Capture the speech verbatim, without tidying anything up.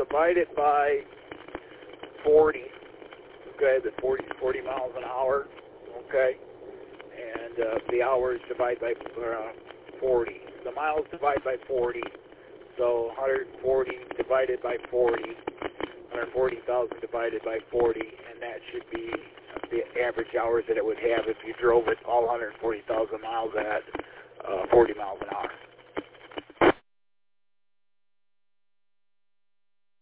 divide it by forty, okay, the forty, forty miles an hour, okay, and uh, the hours divide by uh, forty. The miles divide by forty, so one hundred forty divided by forty, one hundred forty thousand divided by forty, and that should be the average hours that it would have if you drove it all one hundred forty thousand miles at uh, forty miles an hour.